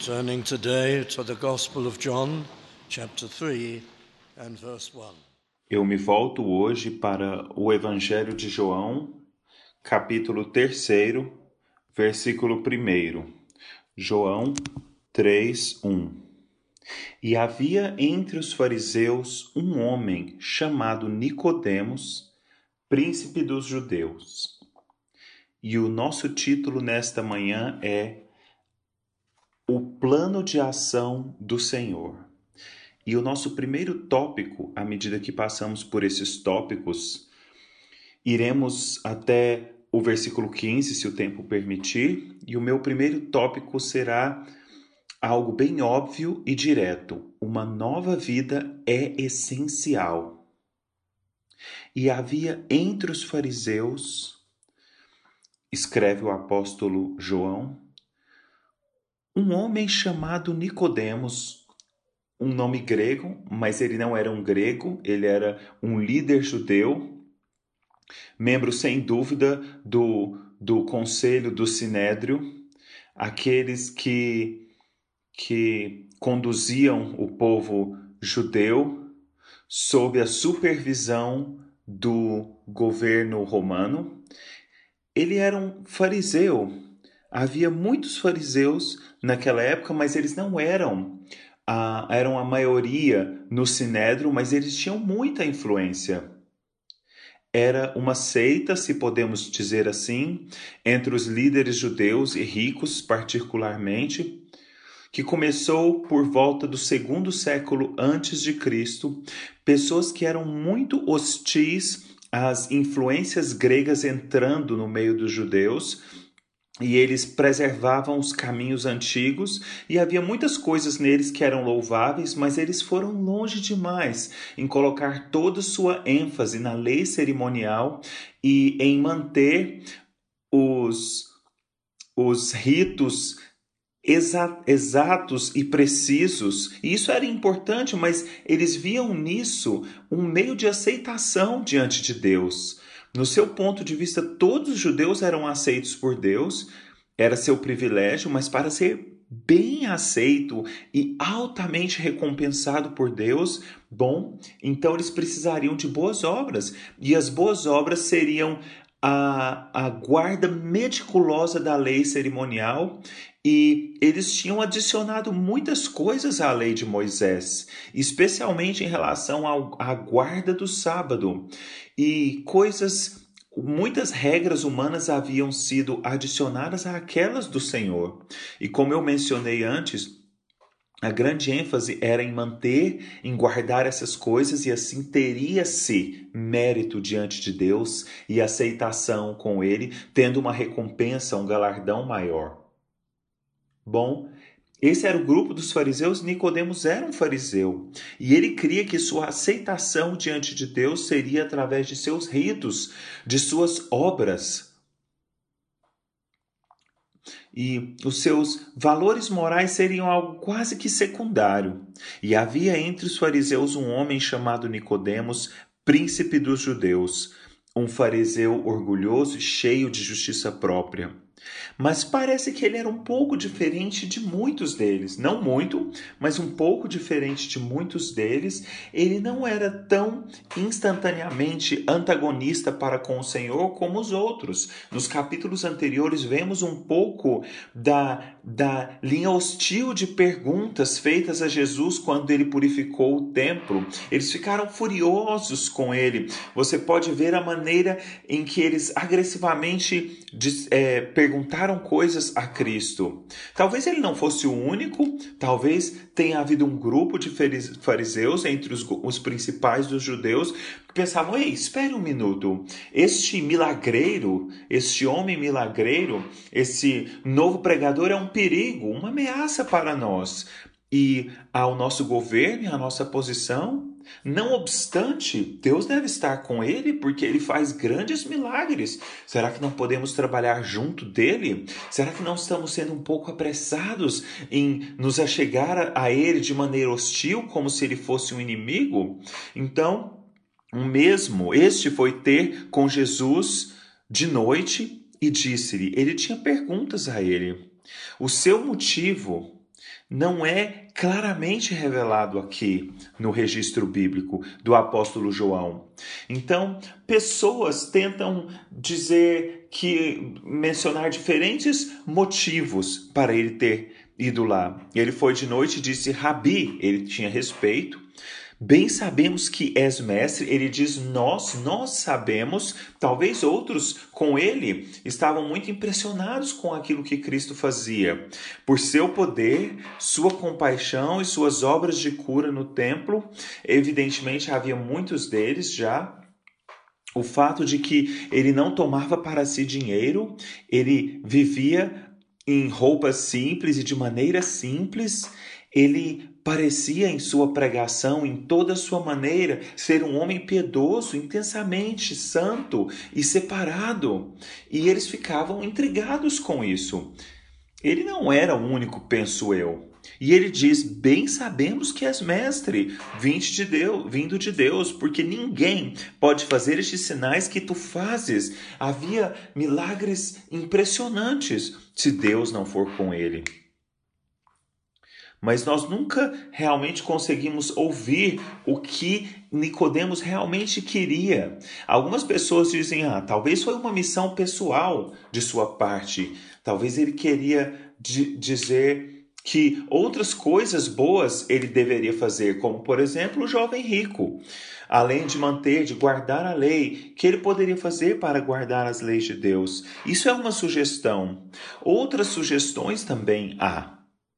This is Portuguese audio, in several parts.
Turning today to the Gospel of John, chapter 3 and verse 1. Eu me volto hoje para o Evangelho de João, capítulo 3, versículo 1. João 3, 1. E havia entre os fariseus um homem chamado Nicodemos, príncipe dos judeus. E o nosso título nesta manhã é O Plano de Ação do Senhor. E o nosso primeiro tópico, à medida que passamos por esses tópicos, iremos até o versículo 15, se o tempo permitir, e o meu primeiro tópico será algo bem óbvio e direto. Uma nova vida é essencial. E havia entre os fariseus, escreve o apóstolo João, um homem chamado Nicodemos, um nome grego, mas ele não era um grego, ele era um líder judeu, membro sem dúvida do conselho do Sinédrio, aqueles que conduziam o povo judeu sob a supervisão do governo romano. Ele era um fariseu. Havia muitos fariseus naquela época, mas eles não eram a maioria no Sinédrio, mas eles tinham muita influência. Era uma seita, se podemos dizer assim, entre os líderes judeus e ricos particularmente, que começou por volta do 2º século antes de Cristo, pessoas que eram muito hostis às influências gregas entrando no meio dos judeus, e eles preservavam os caminhos antigos, e havia muitas coisas neles que eram louváveis, mas eles foram longe demais em colocar toda sua ênfase na lei cerimonial e em manter os ritos exatos e precisos. E isso era importante, mas eles viam nisso um meio de aceitação diante de Deus. No seu ponto de vista, todos os judeus eram aceitos por Deus, era seu privilégio, mas para ser bem aceito e altamente recompensado por Deus, então eles precisariam de boas obras, e as boas obras seriam a guarda meticulosa da lei cerimonial, e eles tinham adicionado muitas coisas à lei de Moisés, especialmente em relação à guarda do sábado, e muitas regras humanas haviam sido adicionadas àquelas do Senhor. E como eu mencionei antes, a grande ênfase era em guardar essas coisas, e assim teria-se mérito diante de Deus e aceitação com Ele, tendo uma recompensa, um galardão maior. Esse era o grupo dos fariseus. Nicodemos era um fariseu, e ele cria que sua aceitação diante de Deus seria através de seus ritos, de suas obras. E os seus valores morais seriam algo quase que secundário. E havia entre os fariseus um homem chamado Nicodemos, príncipe dos judeus, um fariseu orgulhoso e cheio de justiça própria. Mas parece que ele era um pouco diferente de muitos deles. Não muito, mas um pouco diferente de muitos deles. Ele não era tão instantaneamente antagonista para com o Senhor como os outros. Nos capítulos anteriores, vemos um pouco da linha hostil de perguntas feitas a Jesus quando ele purificou o templo. Eles ficaram furiosos com ele. Você pode ver a maneira em que eles agressivamente perguntaram coisas a Cristo. Talvez ele não fosse o único, talvez tenha havido um grupo de fariseus entre os principais dos judeus que pensavam: ei, espere um minuto, este milagreiro, este homem milagreiro, esse novo pregador é um perigo, uma ameaça para nós e ao nosso governo e à nossa posição. Não obstante, Deus deve estar com ele porque ele faz grandes milagres. Será que não podemos trabalhar junto dele? Será que não estamos sendo um pouco apressados em nos achegar a ele de maneira hostil, como se ele fosse um inimigo? Então, este foi ter com Jesus de noite e disse-lhe, ele tinha perguntas a ele. O seu motivo não é claramente revelado aqui no registro bíblico do apóstolo João. Então, pessoas tentam mencionar diferentes motivos para ele ter ido lá. Ele foi de noite e disse, Rabi, ele tinha respeito. Bem sabemos que és mestre, ele diz nós sabemos, talvez outros com ele estavam muito impressionados com aquilo que Cristo fazia. Por seu poder, sua compaixão e suas obras de cura no templo, evidentemente havia muitos deles já. O fato de que ele não tomava para si dinheiro, ele vivia em roupas simples e de maneira simples, ele parecia em sua pregação, em toda a sua maneira, ser um homem piedoso, intensamente santo e separado. E eles ficavam intrigados com isso. Ele não era o único, penso eu. E ele diz, bem sabemos que és mestre, vindo de Deus, porque ninguém pode fazer estes sinais que tu fazes. Havia milagres impressionantes se Deus não for com ele. Mas nós nunca realmente conseguimos ouvir o que Nicodemos realmente queria. Algumas pessoas dizem, talvez foi uma missão pessoal de sua parte. Talvez ele queria dizer que outras coisas boas ele deveria fazer, como, por exemplo, o jovem rico. Além de guardar a lei, que ele poderia fazer para guardar as leis de Deus? Isso é uma sugestão. Outras sugestões também há.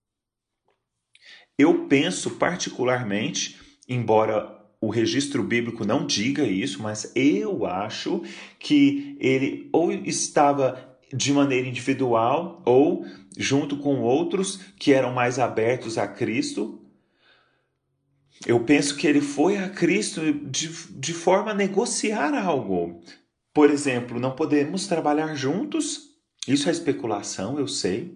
Eu penso particularmente, embora o registro bíblico não diga isso, mas eu acho que ele ou estava de maneira individual ou junto com outros que eram mais abertos a Cristo. Eu penso que ele foi a Cristo de forma a negociar algo. Por exemplo, não podemos trabalhar juntos? Isso é especulação, eu sei.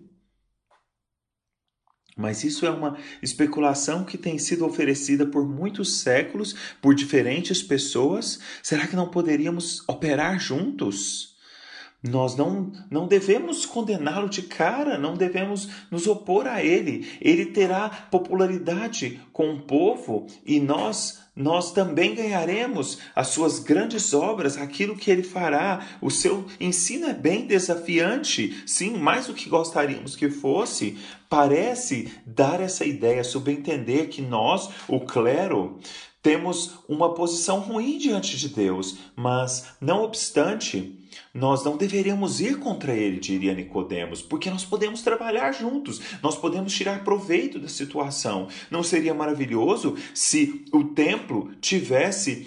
Mas isso é uma especulação que tem sido oferecida por muitos séculos, por diferentes pessoas. Será que não poderíamos operar juntos? Nós não devemos condená-lo de cara, não devemos nos opor a ele. Ele terá popularidade com o povo e nós também ganharemos as suas grandes obras, aquilo que ele fará. O seu ensino é bem desafiante, sim, mais do que gostaríamos que fosse. Parece dar essa ideia, subentender que nós, o clero, temos uma posição ruim diante de Deus, mas, não obstante, nós não deveríamos ir contra ele, diria Nicodemos, porque nós podemos trabalhar juntos, nós podemos tirar proveito da situação. Não seria maravilhoso se o templo tivesse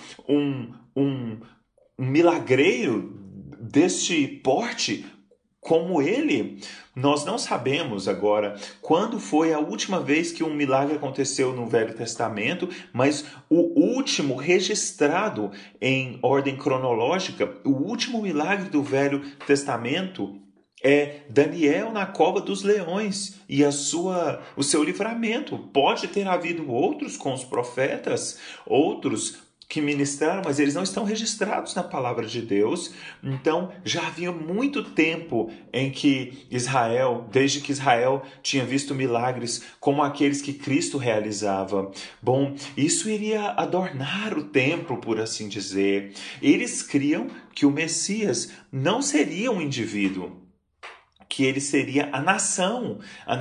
um milagreiro deste porte como ele? Nós não sabemos agora quando foi a última vez que um milagre aconteceu no Velho Testamento, mas o último registrado em ordem cronológica, o último milagre do Velho Testamento é Daniel na cova dos leões e o seu livramento. Pode ter havido outros com os profetas, outros que ministraram, mas eles não estão registrados na palavra de Deus. Então, já havia muito tempo em que desde que Israel tinha visto milagres como aqueles que Cristo realizava. Bom, isso iria adornar o templo, por assim dizer. Eles criam que o Messias não seria um indivíduo, que ele seria a nação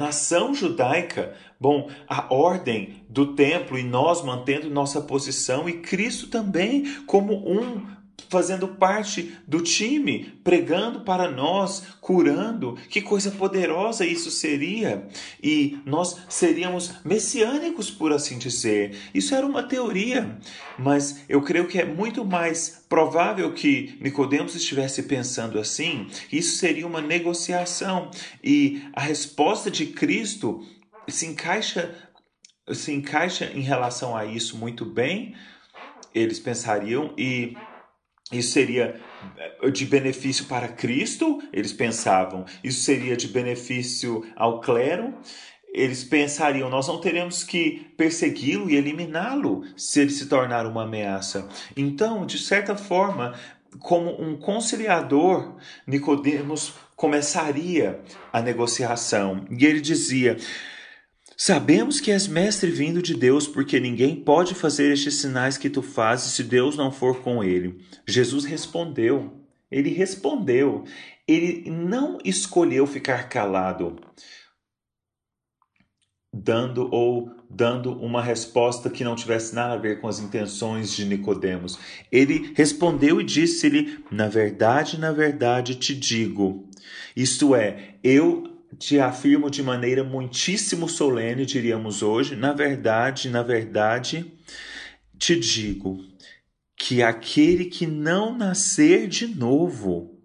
judaica. Bom, a ordem do templo e nós mantendo nossa posição e Cristo também como fazendo parte do time, pregando para nós, curando. Que coisa poderosa isso seria! E nós seríamos messiânicos, por assim dizer. Isso era uma teoria, mas eu creio que é muito mais provável que Nicodemos estivesse pensando assim. Isso seria uma negociação e a resposta de Cristo se encaixa em relação a isso muito bem, eles pensariam, e isso seria de benefício para Cristo, eles pensavam. Isso seria de benefício ao clero. Eles pensariam, nós não teremos que persegui-lo e eliminá-lo se ele se tornar uma ameaça. Então, de certa forma, como um conciliador, Nicodemos começaria a negociação. E ele dizia, Sabemos que és mestre vindo de Deus, porque ninguém pode fazer estes sinais que tu fazes se Deus não for com ele. Jesus respondeu. Ele respondeu. Ele não escolheu ficar calado, dando uma resposta que não tivesse nada a ver com as intenções de Nicodemos. Ele respondeu e disse-lhe: na verdade te digo. Isto é, eu te afirmo de maneira muitíssimo solene, diríamos hoje, na verdade te digo que aquele que não nascer de novo,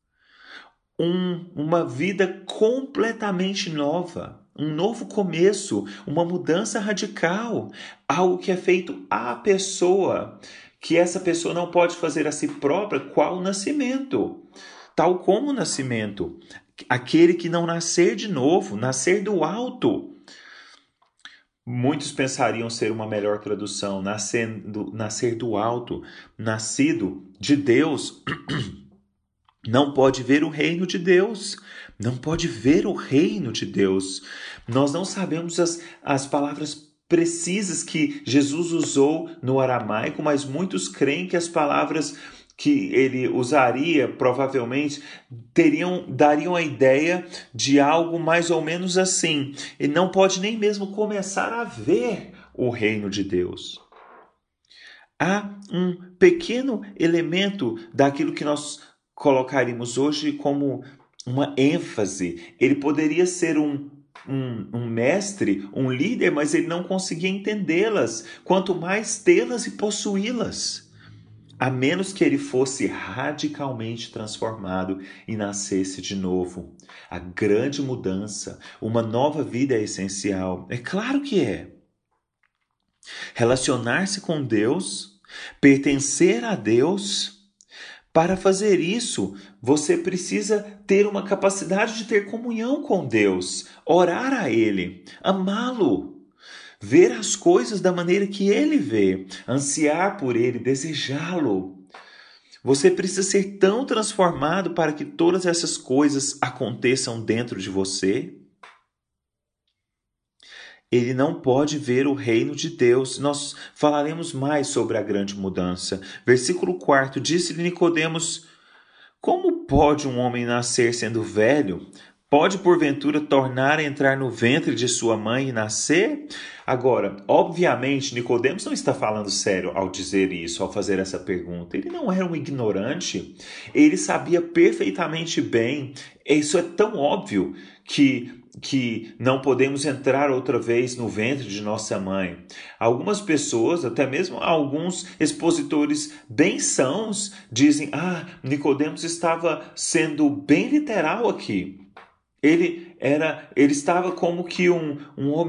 uma vida completamente nova, um novo começo, uma mudança radical, algo que é feito à pessoa, que essa pessoa não pode fazer a si própria, qual o nascimento, tal como o nascimento. Aquele que não nascer de novo, nascer do alto. Muitos pensariam ser uma melhor tradução, nascer do alto, nascido de Deus, não pode ver o reino de Deus. Não pode ver o reino de Deus. Nós não sabemos as palavras precisas que Jesus usou no aramaico, mas muitos creem que as palavras que ele usaria provavelmente dariam a ideia de algo mais ou menos assim. Ele não pode nem mesmo começar a ver o reino de Deus. Há um pequeno elemento daquilo que nós colocaríamos hoje como uma ênfase. Ele poderia ser um mestre, um líder, mas ele não conseguia entendê-las, quanto mais tê-las e possuí-las. A menos que ele fosse radicalmente transformado e nascesse de novo. A grande mudança, uma nova vida é essencial. É claro que é. Relacionar-se com Deus, pertencer a Deus. Para fazer isso, você precisa ter uma capacidade de ter comunhão com Deus, orar a Ele, amá-lo. Ver as coisas da maneira que Ele vê, ansiar por Ele, desejá-lo. Você precisa ser tão transformado para que todas essas coisas aconteçam dentro de você. Ele não pode ver o reino de Deus. Nós falaremos mais sobre a grande mudança. Versículo 4, disse-lhe Nicodemos: como pode um homem nascer sendo velho? Pode, porventura, tornar a entrar no ventre de sua mãe e nascer? Agora, obviamente, Nicodemos não está falando sério ao dizer isso, ao fazer essa pergunta. Ele não era um ignorante. Ele sabia perfeitamente bem. Isso é tão óbvio que não podemos entrar outra vez no ventre de nossa mãe. Algumas pessoas, até mesmo alguns expositores bem sãos, dizem: Nicodemos estava sendo bem literal aqui. Ele estava como que um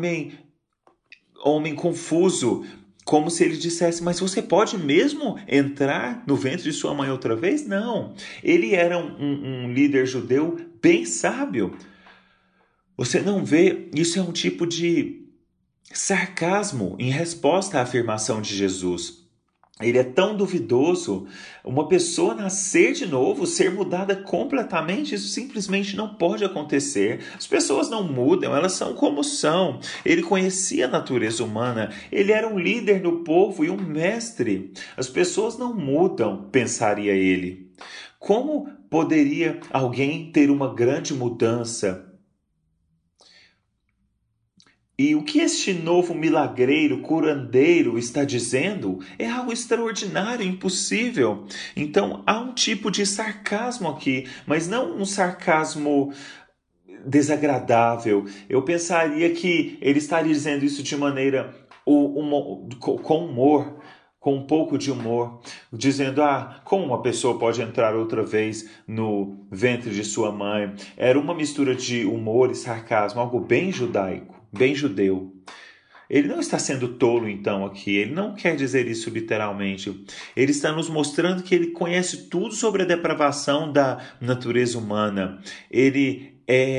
homem confuso, como se ele dissesse: mas você pode mesmo entrar no ventre de sua mãe outra vez? Não. Ele era um líder judeu bem sábio. Você não vê? Isso é um tipo de sarcasmo em resposta à afirmação de Jesus. Ele é tão duvidoso. Uma pessoa nascer de novo, ser mudada completamente, isso simplesmente não pode acontecer. As pessoas não mudam, elas são como são. Ele conhecia a natureza humana, ele era um líder no povo e um mestre. As pessoas não mudam, pensaria ele. Como poderia alguém ter uma grande mudança? E o que este novo milagreiro, curandeiro está dizendo é algo extraordinário, impossível. Então há um tipo de sarcasmo aqui, mas não um sarcasmo desagradável. Eu pensaria que ele estaria dizendo isso de maneira com humor, com um pouco de humor, dizendo: como uma pessoa pode entrar outra vez no ventre de sua mãe? Era uma mistura de humor e sarcasmo, algo bem judaico, bem judeu. Ele não está sendo tolo, então, aqui. Ele não quer dizer isso literalmente. Ele está nos mostrando que ele conhece tudo sobre a depravação da natureza humana. Ele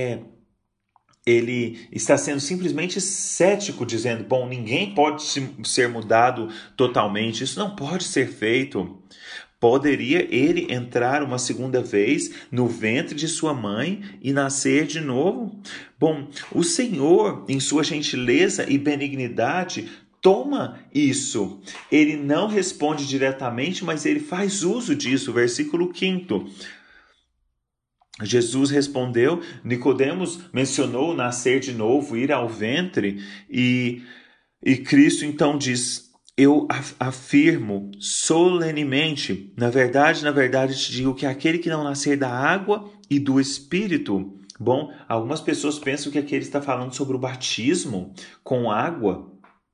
está sendo simplesmente cético, dizendo: ninguém pode ser mudado totalmente. Isso não pode ser feito. Poderia ele entrar uma segunda vez no ventre de sua mãe e nascer de novo? Bom, o Senhor, em sua gentileza e benignidade, toma isso. Ele não responde diretamente, mas ele faz uso disso. Versículo 5. Jesus respondeu, Nicodemos mencionou nascer de novo, ir ao ventre, e Cristo então diz: eu afirmo solenemente, na verdade te digo que aquele que não nascer da água e do Espírito. Bom, algumas pessoas pensam que aqui ele está falando sobre o batismo com água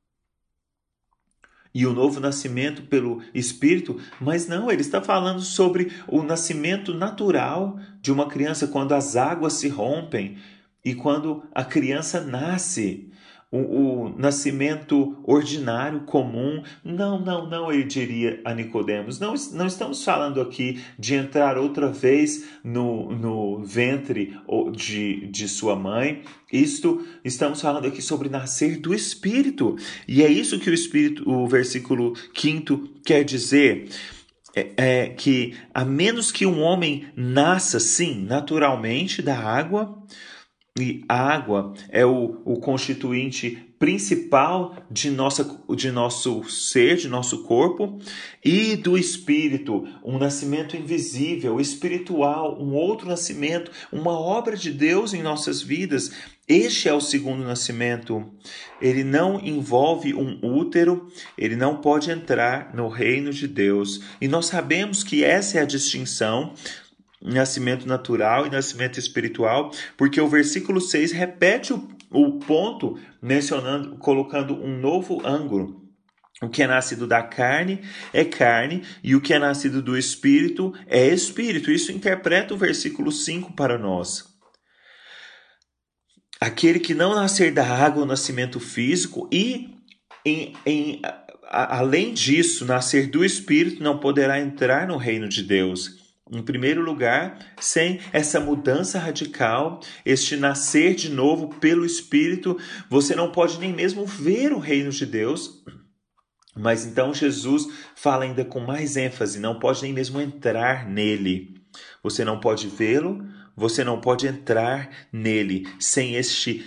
e o novo nascimento pelo Espírito, mas não, ele está falando sobre o nascimento natural de uma criança, quando as águas se rompem e quando a criança nasce. O nascimento ordinário, comum. Não, ele diria a Nicodemos. Não estamos falando aqui de entrar outra vez no ventre de sua mãe. Estamos falando aqui sobre nascer do Espírito. E é isso que o versículo 5 quer dizer. Que a menos que um homem nasça, sim, naturalmente da água, e a água é o constituinte principal de nosso ser, de nosso corpo, e do Espírito, um nascimento invisível, espiritual, um outro nascimento, uma obra de Deus em nossas vidas. Este é o segundo nascimento. Ele não envolve um útero, ele não pode entrar no reino de Deus. E nós sabemos que essa é a distinção, nascimento natural e nascimento espiritual, porque o versículo 6 repete o ponto, colocando um novo ângulo. O que é nascido da carne é carne, e o que é nascido do Espírito é Espírito. Isso interpreta o versículo 5 para nós. Aquele que não nascer da água, o nascimento físico, e além disso, nascer do Espírito, não poderá entrar no reino de Deus. Em primeiro lugar, sem essa mudança radical, este nascer de novo pelo Espírito, você não pode nem mesmo ver o reino de Deus. Mas então Jesus fala ainda com mais ênfase, não pode nem mesmo entrar nele. Você não pode vê-lo, você não pode entrar nele sem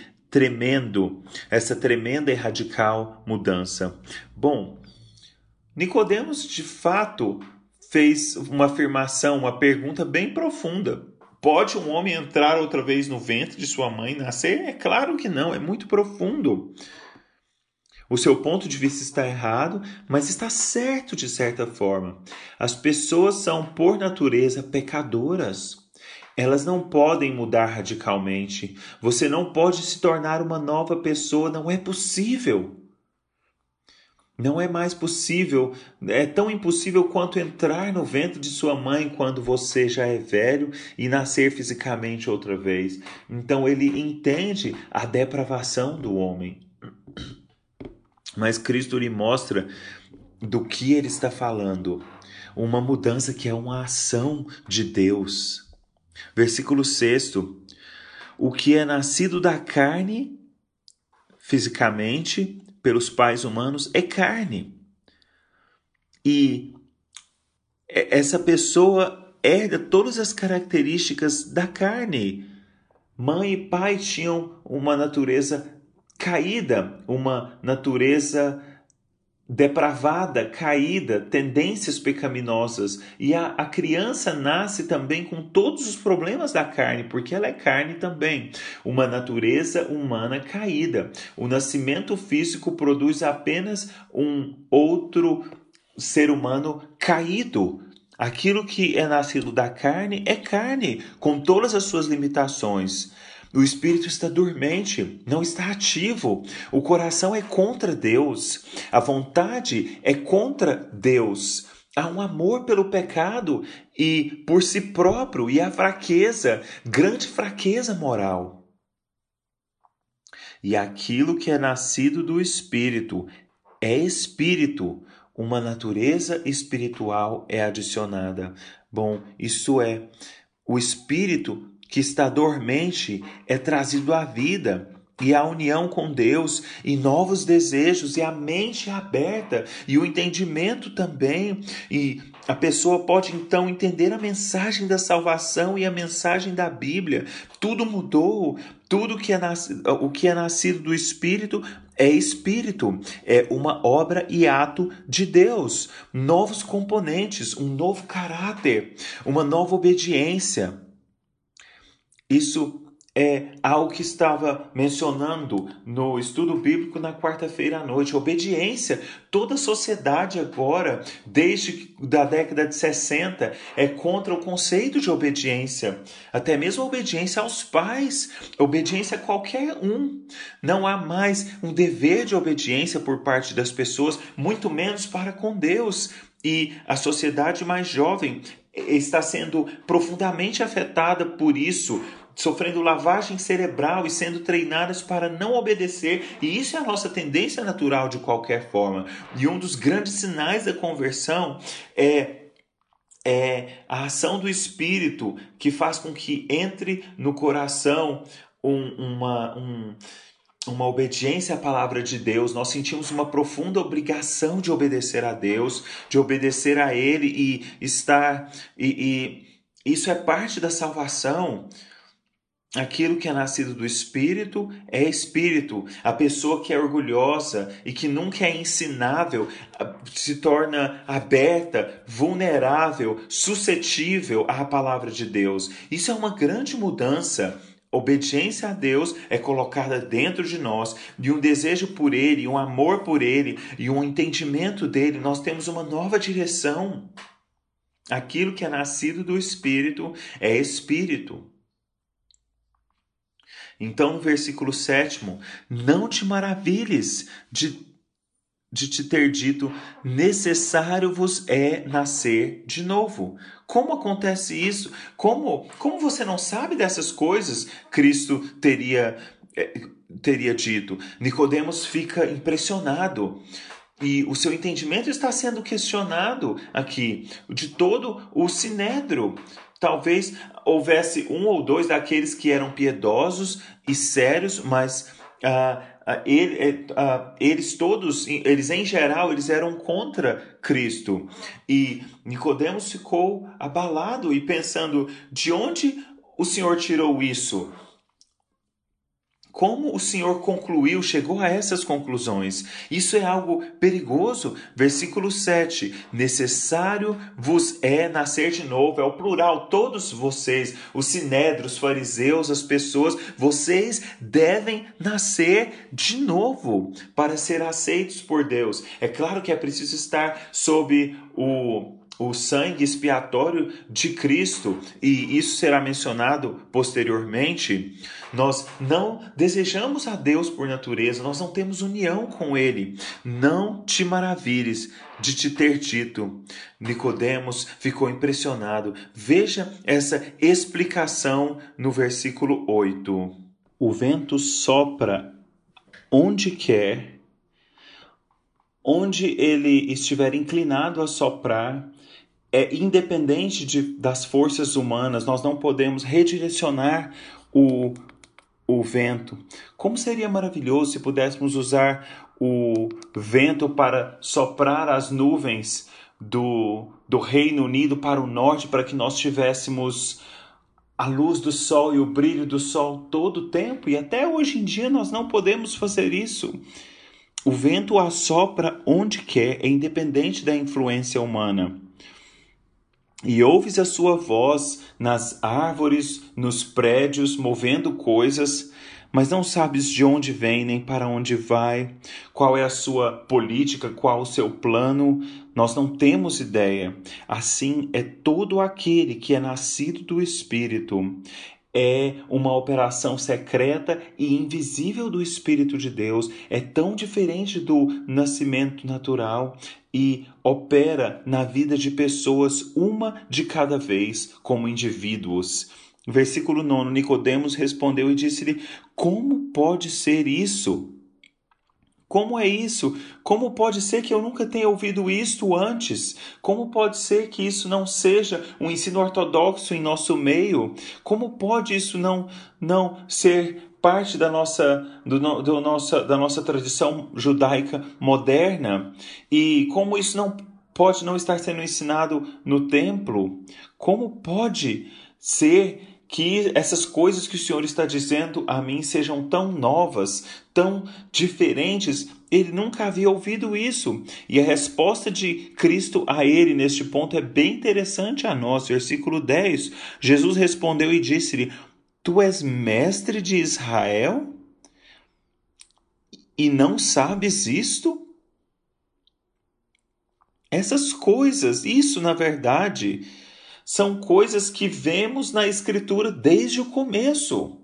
essa tremenda e radical mudança. Bom, Nicodemos de fato fez uma afirmação, uma pergunta bem profunda. Pode um homem entrar outra vez no ventre de sua mãe e nascer? É claro que não, é muito profundo. O seu ponto de vista está errado, mas está certo de certa forma. As pessoas são, por natureza, pecadoras. Elas não podem mudar radicalmente. Você não pode se tornar uma nova pessoa, não é possível. Não é mais possível, é tão impossível quanto entrar no ventre de sua mãe quando você já é velho e nascer fisicamente outra vez. Então ele entende a depravação do homem. Mas Cristo lhe mostra do que ele está falando. Uma mudança que é uma ação de Deus. Versículo 6. O que é nascido da carne, fisicamente, pelos pais humanos, é carne. E essa pessoa herda todas as características da carne. Mãe e pai tinham uma natureza caída, uma natureza depravada, caída, tendências pecaminosas. E a criança nasce também com todos os problemas da carne, porque ela é carne também. Uma natureza humana caída. O nascimento físico produz apenas um outro ser humano caído. Aquilo que é nascido da carne é carne, com todas as suas limitações. O espírito está dormente, não está ativo. O coração é contra Deus. A vontade é contra Deus. Há um amor pelo pecado e por si próprio, e a fraqueza, grande fraqueza moral. E aquilo que é nascido do Espírito é Espírito. Uma natureza espiritual é adicionada. Bom, isso é, o Espírito que está dormente é trazido à vida. e a união com Deus, e novos desejos, e a mente aberta, e o entendimento também, e a pessoa pode então entender a mensagem da salvação e a mensagem da Bíblia. Tudo mudou, tudo o que é nascido do Espírito, é uma obra e ato de Deus. Novos componentes, um novo caráter, uma nova obediência. Isso é algo que estava mencionando no estudo bíblico na quarta-feira à noite. Obediência. Toda a sociedade agora, desde da década de 60, é contra o conceito de obediência. Até mesmo a obediência aos pais, obediência a qualquer um. Não há mais um dever de obediência por parte das pessoas, muito menos para com Deus. E a sociedade mais jovem está sendo profundamente afetada por isso, sofrendo lavagem cerebral e sendo treinadas para não obedecer. E isso é a nossa tendência natural de qualquer forma. E um dos grandes sinais da conversão é a ação do Espírito, que faz com que entre no coração uma obediência à palavra de Deus. Nós sentimos uma profunda obrigação de obedecer a Deus, de obedecer a Ele e estar... E isso é parte da salvação. Aquilo que é nascido do Espírito é Espírito. A pessoa que é orgulhosa e que nunca é ensinável se torna aberta, vulnerável, suscetível à palavra de Deus. Isso é uma grande mudança. Obediência a Deus é colocada dentro de nós, e um desejo por Ele, um amor por Ele e um entendimento dEle. Nós temos uma nova direção. Aquilo que é nascido do Espírito é Espírito. Então, no versículo 7, não te maravilhes de te ter dito, necessário vos é nascer de novo. Como acontece isso? Como você não sabe dessas coisas? Cristo teria dito. Nicodemos fica impressionado. E o seu entendimento está sendo questionado aqui, de todo o sinédrio. Talvez houvesse um ou dois daqueles que eram piedosos e sérios, mas eles todos, eles em geral, eles eram contra Cristo. E Nicodemos ficou abalado e pensando, de onde o Senhor tirou isso? Como o Senhor chegou a essas conclusões? Isso é algo perigoso. Versículo 7. Necessário vos é nascer de novo. É o plural. Todos vocês, os sinédrios, os fariseus, as pessoas, vocês devem nascer de novo para ser aceitos por Deus. É claro que é preciso estar sob o sangue expiatório de Cristo, e isso será mencionado posteriormente. Nós não desejamos a Deus por natureza, nós não temos união com Ele. Não te maravilhes de te ter dito. Nicodemos ficou impressionado. Veja essa explicação no versículo 8. O vento sopra onde quer, onde ele estiver inclinado a soprar, é independente das forças humanas. Nós não podemos redirecionar o vento. Como seria maravilhoso se pudéssemos usar o vento para soprar as nuvens do Reino Unido para o norte, para que nós tivéssemos a luz do sol e o brilho do sol todo o tempo. E até hoje em dia nós não podemos fazer isso. O vento assopra onde quer, é independente da influência humana. E ouves a sua voz nas árvores, nos prédios, movendo coisas, mas não sabes de onde vem nem para onde vai, qual é a sua política, qual o seu plano. Nós não temos ideia. Assim é todo aquele que é nascido do Espírito. É uma operação secreta e invisível do Espírito de Deus. É tão diferente do nascimento natural e opera na vida de pessoas, uma de cada vez, como indivíduos. Versículo 9, Nicodemos respondeu e disse-lhe, como pode ser isso? Como é isso? Como pode ser que eu nunca tenha ouvido isto antes? Como pode ser que isso não seja um ensino ortodoxo em nosso meio? Como pode isso não ser parte da nossa tradição judaica moderna, e como isso não pode não estar sendo ensinado no templo, como pode ser que essas coisas que o Senhor está dizendo a mim sejam tão novas, tão diferentes? Ele nunca havia ouvido isso. E a resposta de Cristo a ele neste ponto é bem interessante a nós. Versículo 10, Jesus respondeu e disse-lhe: Tu és mestre de Israel e não sabes isto? Essas coisas, isso na verdade, são coisas que vemos na Escritura desde o começo.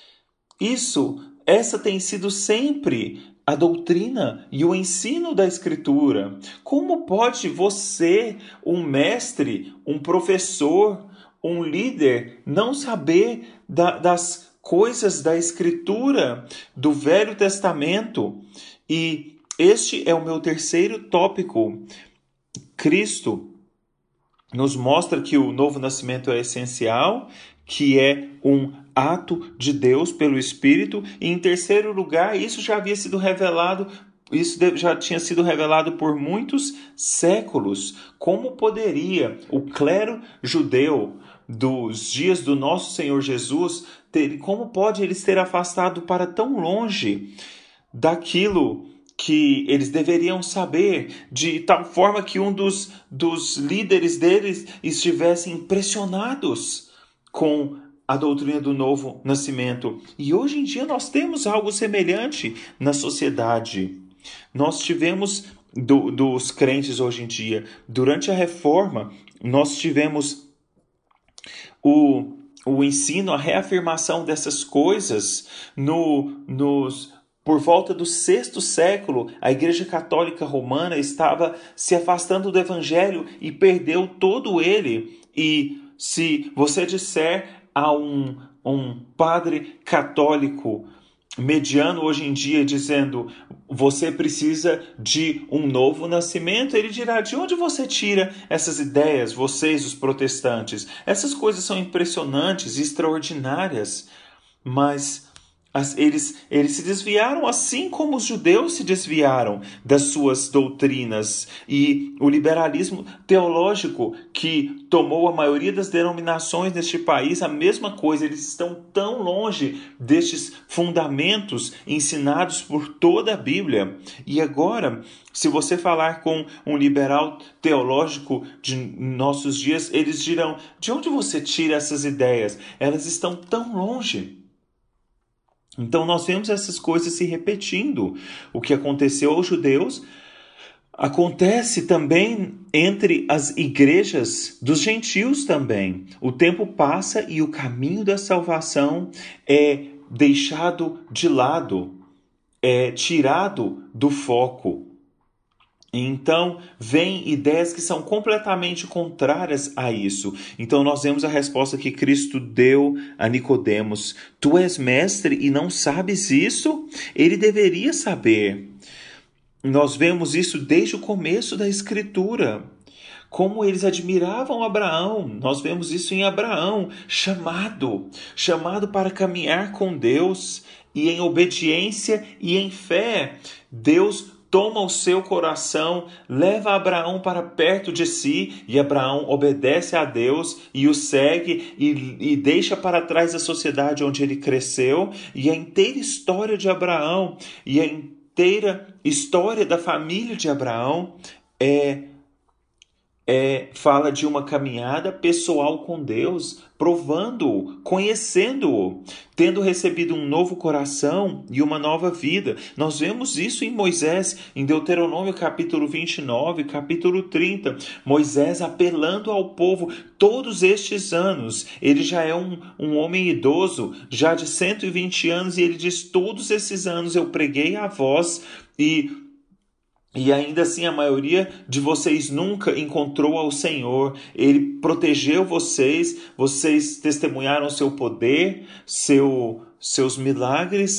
Essa tem sido sempre a doutrina e o ensino da Escritura. Como pode você, um mestre, um professor, um líder, não saber das coisas da Escritura, do Velho Testamento? E este é o meu terceiro tópico. Cristo nos mostra que o novo nascimento é essencial, que é um ato de Deus pelo Espírito. E em terceiro lugar, isso já tinha sido revelado por muitos séculos. Como poderia o clero judeu dos dias do nosso Senhor Jesus, como pode eles ter afastado para tão longe daquilo que eles deveriam saber, de tal forma que um dos líderes deles estivessem impressionados com a doutrina do novo nascimento? E hoje em dia nós temos algo semelhante na sociedade. Nós tivemos dos crentes hoje em dia, durante a Reforma, nós tivemos o ensino, a reafirmação dessas coisas por volta do sexto século. A Igreja Católica Romana estava se afastando do Evangelho e perdeu todo ele. E se você disser a um padre católico mediano hoje em dia, dizendo: você precisa de um novo nascimento, ele dirá: de onde você tira essas ideias, vocês, os protestantes? Essas coisas são impressionantes e extraordinárias, mas eles se desviaram assim como os judeus se desviaram das suas doutrinas. E o liberalismo teológico que tomou a maioria das denominações neste país, a mesma coisa. Eles estão tão longe destes fundamentos ensinados por toda a Bíblia. E agora, se você falar com um liberal teológico de nossos dias, eles dirão: de onde você tira essas ideias? Elas estão tão longe. Então nós vemos essas coisas se repetindo. O que aconteceu aos judeus acontece também entre as igrejas dos gentios também. O tempo passa e o caminho da salvação é deixado de lado, é tirado do foco. Então, vêm ideias que são completamente contrárias a isso. Então, nós vemos a resposta que Cristo deu a Nicodemos: Tu és mestre e não sabes isso? Ele deveria saber. Nós vemos isso desde o começo da Escritura. Como eles admiravam Abraão. Nós vemos isso em Abraão, chamado para caminhar com Deus, e em obediência e em fé. Deus toma o seu coração, leva Abraão para perto de si, e Abraão obedece a Deus e o segue e deixa para trás a sociedade onde ele cresceu. E a inteira história de Abraão e a inteira história da família de Abraão fala de uma caminhada pessoal com Deus, provando-o, conhecendo-o, tendo recebido um novo coração e uma nova vida. Nós vemos isso em Moisés, em Deuteronômio capítulo 29, capítulo 30. Moisés apelando ao povo todos estes anos. Ele já é um homem idoso, já de 120 anos, e ele diz: todos esses anos eu preguei a vós, e ainda assim a maioria de vocês nunca encontrou ao Senhor. Ele protegeu vocês testemunharam seu poder, seus milagres,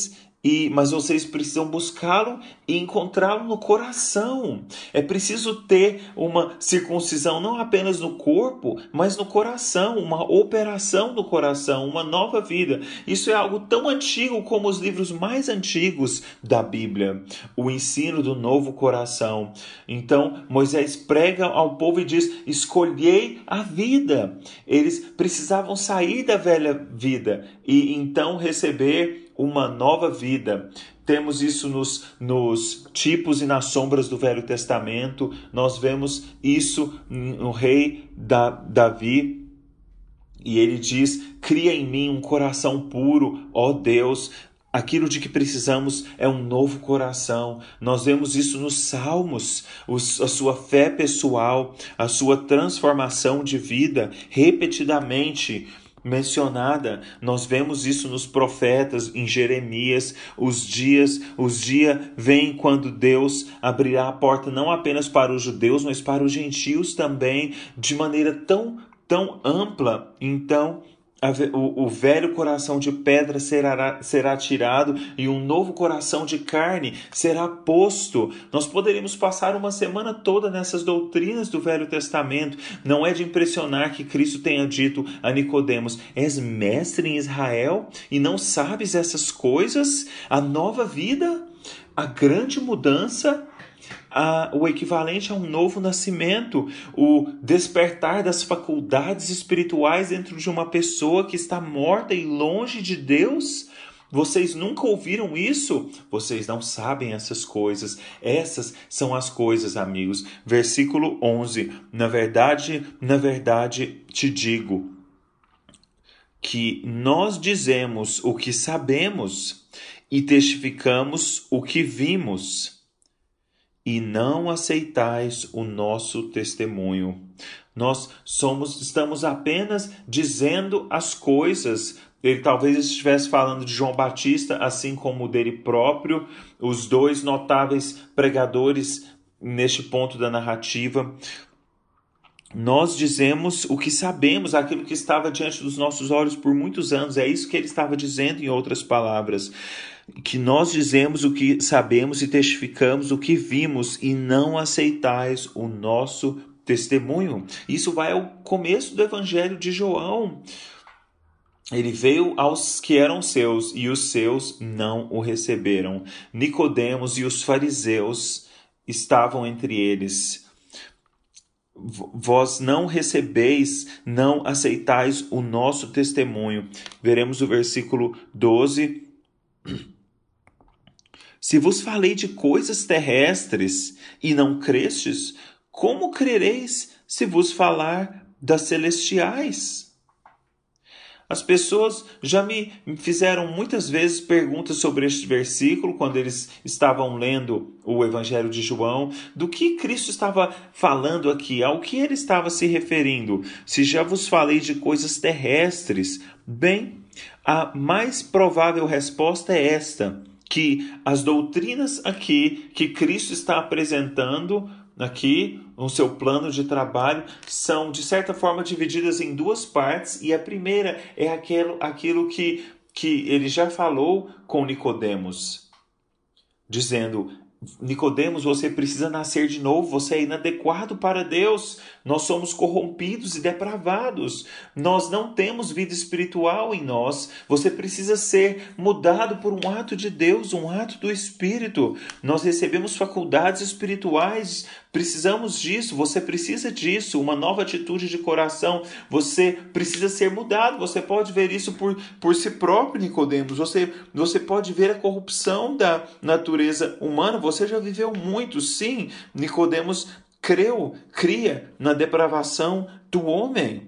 Mas vocês precisam buscá-lo e encontrá-lo no coração. É preciso ter uma circuncisão não apenas no corpo, mas no coração, uma operação do coração, uma nova vida. Isso é algo tão antigo como os livros mais antigos da Bíblia, o ensino do novo coração. Então, Moisés prega ao povo e diz: escolhei a vida. Eles precisavam sair da velha vida e então receber uma nova vida. Temos isso nos tipos e nas sombras do Velho Testamento. Nós vemos isso no rei Davi. E ele diz: cria em mim um coração puro, ó Deus. Aquilo de que precisamos é um novo coração. Nós vemos isso nos Salmos, a sua fé pessoal, a sua transformação de vida repetidamente mencionada. Nós vemos isso nos profetas, em Jeremias. Os dias vêm quando Deus abrirá a porta não apenas para os judeus, mas para os gentios também, de maneira tão ampla. Então, o velho coração de pedra será tirado e um novo coração de carne será posto. Nós poderíamos passar uma semana toda nessas doutrinas do Velho Testamento. Não é de impressionar que Cristo tenha dito a Nicodemos: és mestre em Israel e não sabes essas coisas? A nova vida, a grande mudança, o equivalente a um novo nascimento, o despertar das faculdades espirituais dentro de uma pessoa que está morta e longe de Deus. Vocês nunca ouviram isso? Vocês não sabem essas coisas. Essas são as coisas, amigos. Versículo 11. Na verdade, te digo que nós dizemos o que sabemos e testificamos o que vimos, e não aceitais o nosso testemunho. Nós estamos apenas dizendo as coisas. Ele talvez estivesse falando de João Batista, assim como dele próprio, os dois notáveis pregadores neste ponto da narrativa. Nós dizemos o que sabemos, aquilo que estava diante dos nossos olhos por muitos anos. É isso que ele estava dizendo, em outras palavras. Que nós dizemos o que sabemos e testificamos o que vimos, e não aceitais o nosso testemunho. Isso vai ao começo do Evangelho de João. Ele veio aos que eram seus, e os seus não o receberam. Nicodemos e os fariseus estavam entre eles. Vós não recebeis, não aceitais o nosso testemunho. Veremos o versículo 12. Se vos falei de coisas terrestres e não crestes, como crereis se vos falar das celestiais? As pessoas já me fizeram muitas vezes perguntas sobre este versículo, quando eles estavam lendo o Evangelho de João, do que Cristo estava falando aqui, ao que ele estava se referindo. Se já vos falei de coisas terrestres, bem, a mais provável resposta é esta: que as doutrinas aqui que Cristo está apresentando aqui no seu plano de trabalho são, de certa forma, divididas em duas partes, e a primeira é aquilo que ele já falou com Nicodemos, dizendo: Nicodemos, você precisa nascer de novo, você é inadequado para Deus, nós somos corrompidos e depravados, nós não temos vida espiritual em nós, você precisa ser mudado por um ato de Deus, um ato do Espírito. Nós recebemos faculdades espirituais, precisamos disso, você precisa disso, uma nova atitude de coração, você precisa ser mudado. Você pode ver isso por si próprio, Nicodemos, você pode ver a corrupção da natureza humana. Você já viveu muito, sim. Nicodemos cria na depravação do homem.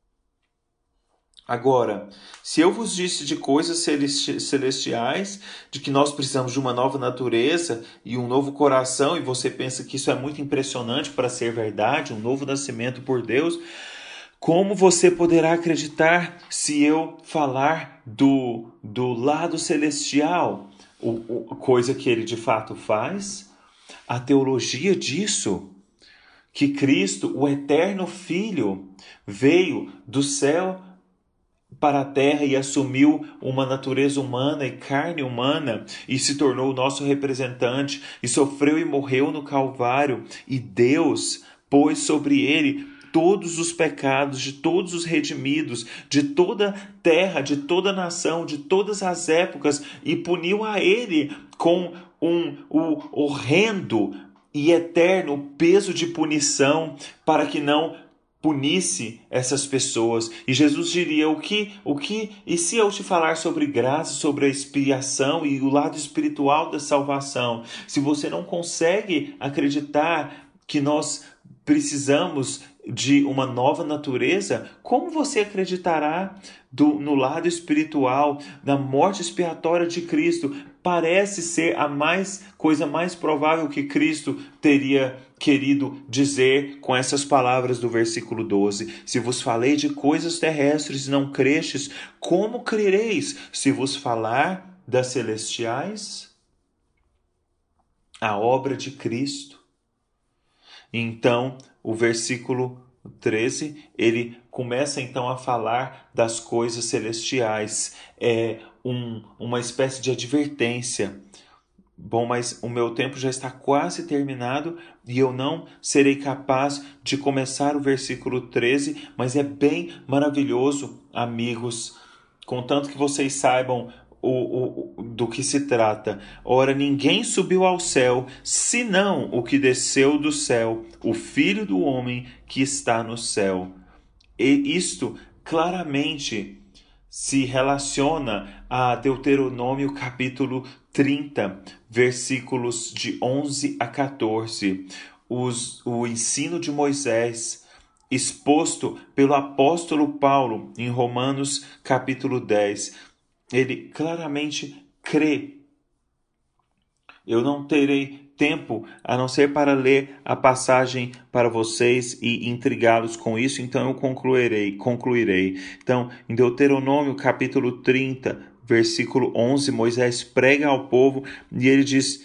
Agora, se eu vos disse de coisas celestiais, de que nós precisamos de uma nova natureza e um novo coração, e você pensa que isso é muito impressionante para ser verdade, um novo nascimento por Deus, como você poderá acreditar se eu falar do lado celestial, coisa que ele de fato faz? A teologia disso, que Cristo, o eterno Filho, veio do céu para a terra e assumiu uma natureza humana e carne humana e se tornou o nosso representante e sofreu e morreu no Calvário, e Deus pôs sobre ele todos os pecados de todos os redimidos, de toda terra, de toda nação, de todas as épocas, e puniu a ele com o horrendo e eterno peso de punição para que não punisse essas pessoas. E Jesus diria: e se eu te falar sobre graça, sobre a expiação e o lado espiritual da salvação? Se você não consegue acreditar que nós precisamos de uma nova natureza, como você acreditará no lado espiritual, da morte expiatória de Cristo? Parece ser a coisa mais provável que Cristo teria querido dizer com essas palavras do versículo 12. Se vos falei de coisas terrestres e não crestes, como crereis se vos falar das celestiais? A obra de Cristo. Então, o versículo 13, ele começa então a falar das coisas celestiais. É uma espécie de advertência. Bom, mas o meu tempo já está quase terminado e eu não serei capaz de começar o versículo 13, mas é bem maravilhoso, amigos, contanto que vocês saibam do que se trata. Ora, ninguém subiu ao céu, senão o que desceu do céu, o Filho do Homem que está no céu. E isto claramente se relaciona a Deuteronômio capítulo 30, versículos de 11 a 14. O ensino de Moisés, exposto pelo apóstolo Paulo em Romanos capítulo 10. Ele claramente crê. Eu não terei tempo a não ser para ler a passagem para vocês e intrigá-los com isso, então eu concluirei. Então, em Deuteronômio capítulo 30, versículo 11, Moisés prega ao povo e ele diz: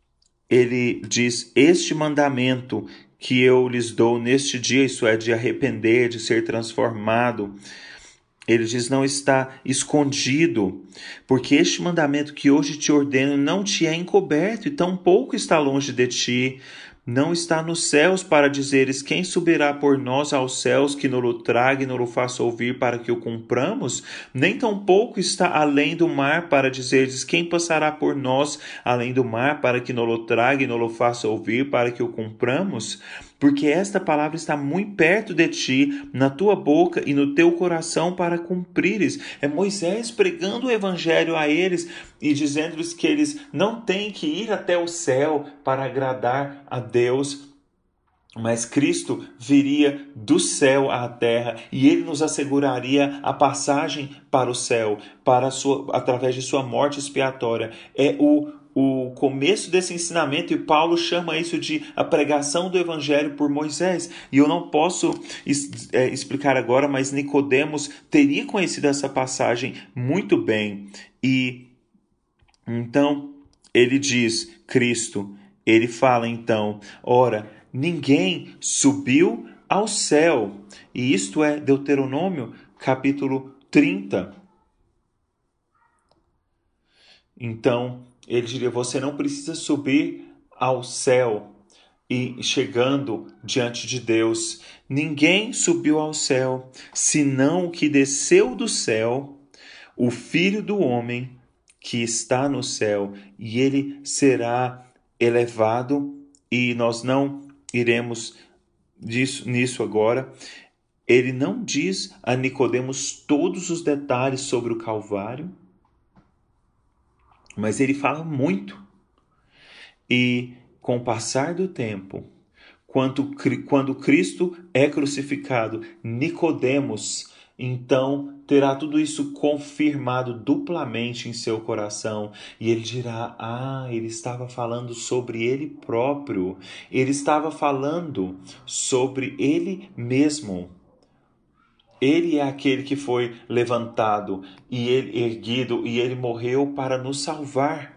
este mandamento que eu lhes dou neste dia, isso é, de arrepender, de ser transformado, ele diz, não está escondido, porque este mandamento que hoje te ordeno não te é encoberto, e tampouco está longe de ti. Não está nos céus para dizeres: quem subirá por nós aos céus, que nos traga e nos faça ouvir para que o cumpramos? Nem tampouco está além do mar para dizeres: quem passará por nós além do mar para que nos traga e nos faça ouvir para que o cumpramos? Porque esta palavra está muito perto de ti, na tua boca e no teu coração, para cumprires. É Moisés pregando o evangelho a eles e dizendo-lhes que eles não têm que ir até o céu para agradar a Deus, mas Cristo viria do céu à terra e ele nos asseguraria a passagem para o céu, através de sua morte expiatória. É o começo desse ensinamento, e Paulo chama isso de a pregação do evangelho por Moisés. E eu não posso explicar agora, mas Nicodemos teria conhecido essa passagem muito bem. E então ele diz, Cristo, ele fala então, ora, ninguém subiu ao céu. E isto é Deuteronômio capítulo 30. Então, ele diria, você não precisa subir ao céu e chegando diante de Deus. Ninguém subiu ao céu, senão o que desceu do céu, o Filho do Homem que está no céu. E ele será elevado, e nós não iremos nisso agora. Ele não diz a Nicodemos todos os detalhes sobre o Calvário, mas ele fala muito. E com o passar do tempo, quando Cristo é crucificado, Nicodemos então terá tudo isso confirmado duplamente em seu coração, e ele dirá, ele estava falando sobre ele próprio, ele estava falando sobre ele mesmo. Ele é aquele que foi levantado e ele erguido, e ele morreu para nos salvar.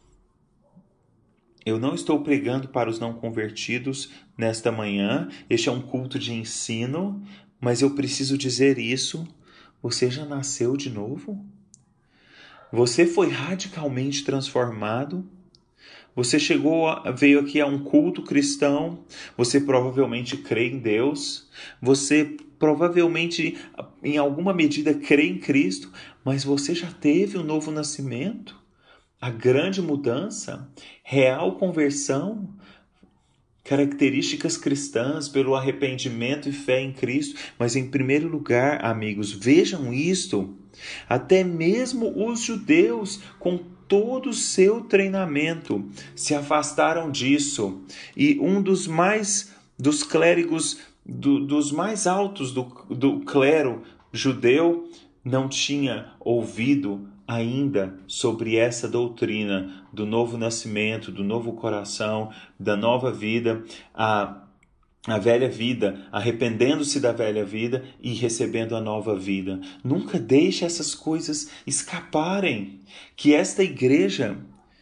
Eu não estou pregando para os não convertidos nesta manhã. Este é um culto de ensino, mas eu preciso dizer isso Você já nasceu de novo? Você foi radicalmente transformado? Você veio aqui a um culto cristão, você provavelmente crê em Deus, você provavelmente, em alguma medida, crê em Cristo, mas você já teve um novo nascimento? A grande mudança? Real conversão? Características cristãs pelo arrependimento e fé em Cristo, mas em primeiro lugar, amigos, vejam isto, até mesmo os judeus, com todo o seu treinamento, se afastaram disso, e um dos clérigos, dos mais altos do clero judeu, não tinha ouvido ainda sobre essa doutrina do novo nascimento, do novo coração, da nova vida, a velha vida, arrependendo-se da velha vida e recebendo a nova vida. Nunca deixe essas coisas escaparem. Que esta igreja,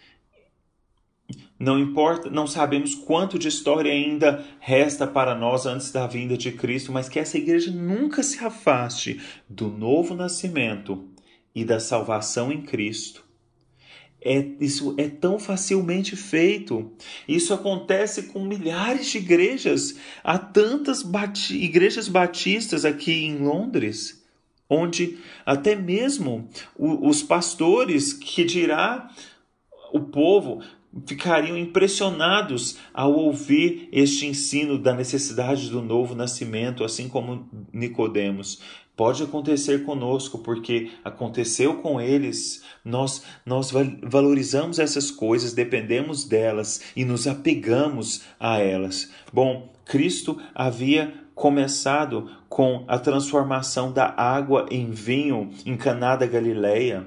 não importa, não sabemos quanto de história ainda resta para nós antes da vinda de Cristo, mas que essa igreja nunca se afaste do novo nascimento e da salvação em Cristo. Isso é tão facilmente feito. Isso acontece com milhares de igrejas. Há tantas igrejas batistas aqui em Londres, onde até mesmo os pastores, que dirá o povo, ficariam impressionados ao ouvir este ensino da necessidade do novo nascimento, assim como Nicodemos. Pode acontecer conosco, porque aconteceu com eles. Nós valorizamos essas coisas, dependemos delas e nos apegamos a elas. Bom, Cristo havia começado com a transformação da água em vinho em Caná da Galileia.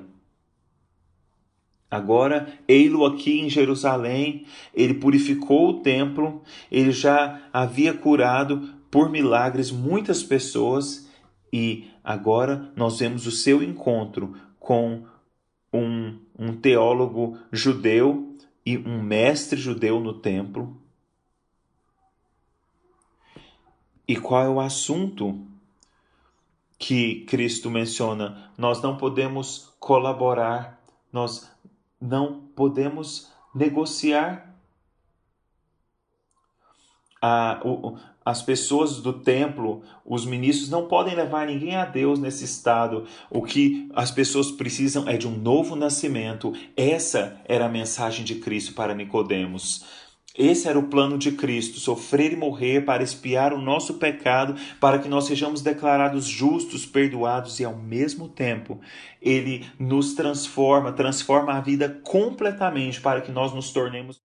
Agora, ei-lo aqui em Jerusalém, ele purificou o templo, ele já havia curado por milagres muitas pessoas e agora nós vemos o seu encontro com um teólogo judeu e um mestre judeu no templo. E qual é o assunto que Cristo menciona? Nós não podemos colaborar, nós não podemos negociar. As pessoas do templo, os ministros, não podem levar ninguém a Deus nesse estado. O que as pessoas precisam é de um novo nascimento. Essa era a mensagem de Cristo para Nicodemos. Esse era o plano de Cristo, sofrer e morrer para expiar o nosso pecado, para que nós sejamos declarados justos, perdoados e ao mesmo tempo Ele nos transforma a vida completamente para que nós nos tornemos